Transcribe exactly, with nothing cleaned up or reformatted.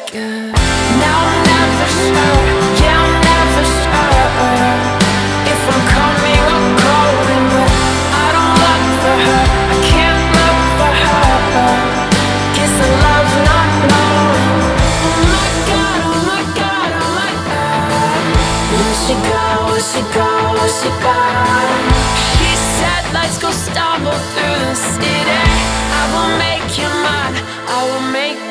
Yeah. Now I'm never sure, yeah, I'm never sure if I'm coming or going, but I don't look for her, I can't look for her. Guess I love not knowing. Oh my God, oh my God, oh my God. Where'd she go, where'd she go, where'd she go? She said let's go stumble through the city. I will make you mine, I will make